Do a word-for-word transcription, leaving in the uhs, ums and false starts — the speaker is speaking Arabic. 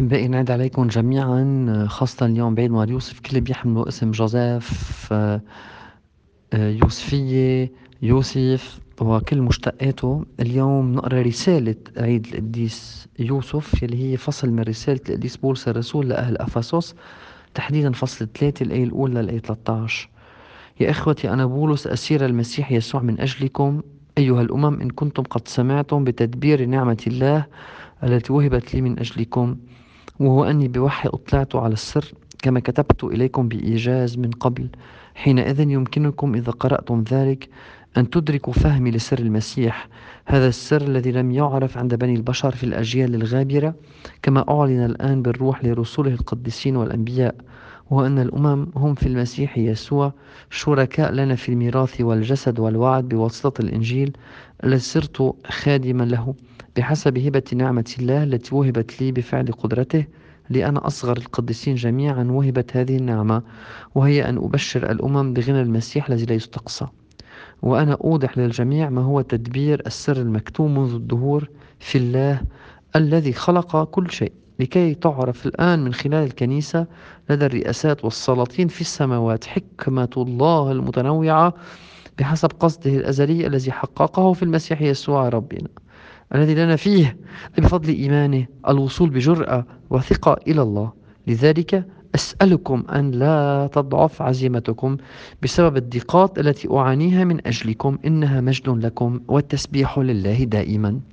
أحبائي نعد عليكم جميعا، خاصة اليوم بعيد مار يوسف. كل اللي بيحملوا اسم جوزيف، آه، آه، يوسفية، يوسف وكل مشتقاته. اليوم نقرأ رسالة عيد القديس يوسف يلي هي فصل من رسالة القديس بولس الرسول لأهل أفسس، تحديدا فصل ثلاثة الآية الأولى للآية ثلاثة عشر. يا إخوتي، أنا بولس أسير المسيح يسوع من أجلكم أيها الأمم، إن كنتم قد سمعتم بتدبير نعمة الله التي وهبت لي من أجلكم، وهو أني بوحي أطلعت على السر كما كتبت إليكم بإيجاز من قبل. حينئذ يمكنكم إذا قرأتم ذلك أن تدركوا فهمي لسر المسيح، هذا السر الذي لم يعرف عند بني البشر في الأجيال الغابرة، كما أعلن الآن بالروح لرسله القديسين والأنبياء، وهو أن الأمم هم في المسيح يسوع شركاء لنا في الميراث والجسد والوعد بواسطة الإنجيل الذي صرت خادما له بحسب هبة نعمة الله التي وهبت لي بفعل قدرته، لأن أصغر القديسين جميعا وهبت هذه النعمة، وهي أن أبشر الأمم بغنى المسيح الذي لا يستقصى. وأنا أوضح للجميع ما هو تدبير السر المكتوم منذ الدهور في الله الذي خلق كل شيء، لكي تعرف الآن من خلال الكنيسة لدى الرئاسات والسلاطين في السماوات حكمة الله المتنوعة بحسب قصده الأزلي الذي حققه في المسيح يسوع ربنا، الذي لنا فيه بفضل إيمانه الوصول بجرأة وثقة إلى الله. لذلك أسألكم أن لا تضعف عزيمتكم بسبب الضيقات التي أعانيها من أجلكم، إنها مجد لكم والتسبيح لله دائما.